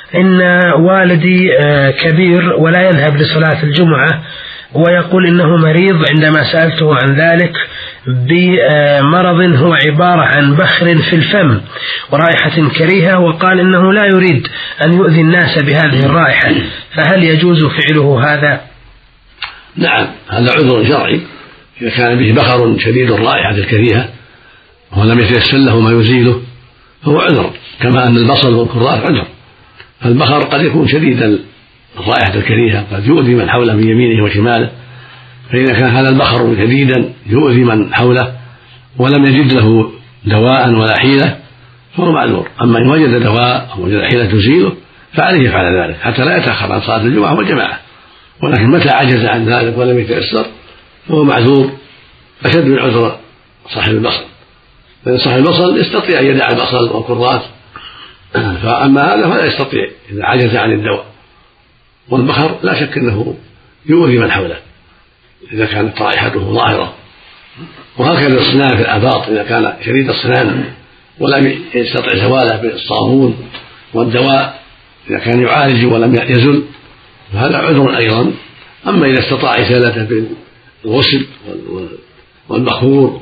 إن والدي كبير ولا يذهب لصلاة الجمعة، ويقول إنه مريض عندما سألته عن ذلك بمرض هو عبارة عن بخر في الفم ورائحة كريهة، وقال إنه لا يريد أن يؤذي الناس بهذه الرائحة، فهل يجوز فعله هذا؟ نعم، هذا عذر شرعي إذا كان به بخر شديد الرائحة الكريهة ولم يتيسر له ما يزيله فهو عذر، كما أن البصل والكراث عذر. فالبخر قد يكون شديد الرائحة الكريهة، قد يؤذي من حوله بيمينه وشماله، فإذا كان هذا البخر شديدا يؤذي من حوله ولم يجد له دواء ولا حيلة فهو معذور. أما إن وجد دواء أو وجد حيلة تزيله فعليه يفعل ذلك حتى لا يتأخر عن صلاة الجمعة والجماعة. ولكن متى عجز عن ذلك ولم يتيسر فهو معذور أشد من عذر صاحب البصل، لأن صاحب البصل يستطيع أن يدع البصل والكراث، فأما هذا فلا يستطيع إذا عجز عن الدواء. والبخر لا شك أنه يؤذي من حوله إذا كانت رائحته ظاهرة. وهكذا الصنان في الآباط إذا كان شديد الصنان ولم يستطع زواله بالصابون والدواء إذا كان يعالج ولم يزل فهذا عذر أيضا. أما إذا استطاع إزالته بالغسل والبخور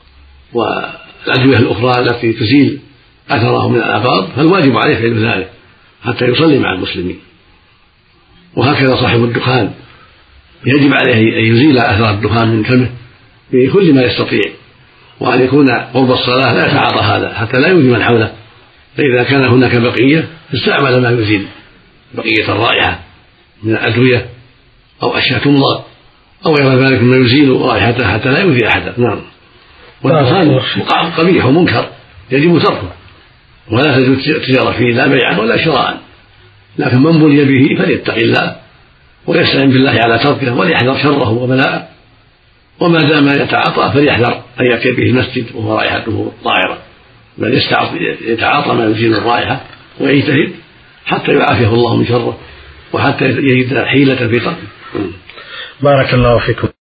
والأدوية الأخرى التي تزيل أثره من الآباط فالواجب عليه فعل ذلك حتى يصلي مع المسلمين. وهكذا صاحب الدخان يجب عليه أن يزيل أثر الدخان من فمه بكل ما يستطيع، وأن يكون قرب الصلاة لا يتعاطى هذا حتى لا يؤذي من حوله. فإذا كان هناك بقية استعمل ما يزيل بقية الرائحة من الأدوية أو أشياء تمضى أو غير ذلك مما يزيل رائحته حتى لا يؤذي أحدا. نعم. والدخان قبيح ومنكر يجب تركه ولا تجوز التجارة فيه لا بيعا ولا شراء، لكن من بلي به فليتق الله ويستعين بالله على تركه وليحذر شره وبلاءه، وما دام يتعاطى فليحذر أن يأتي به المسجد وهو رائحته ظاهرة، بل يتعاطى ما يزيل الرائحة ويجتهد حتى يعافيه الله من شره وحتى يجد حيلة في تركه. بارك الله فيكم.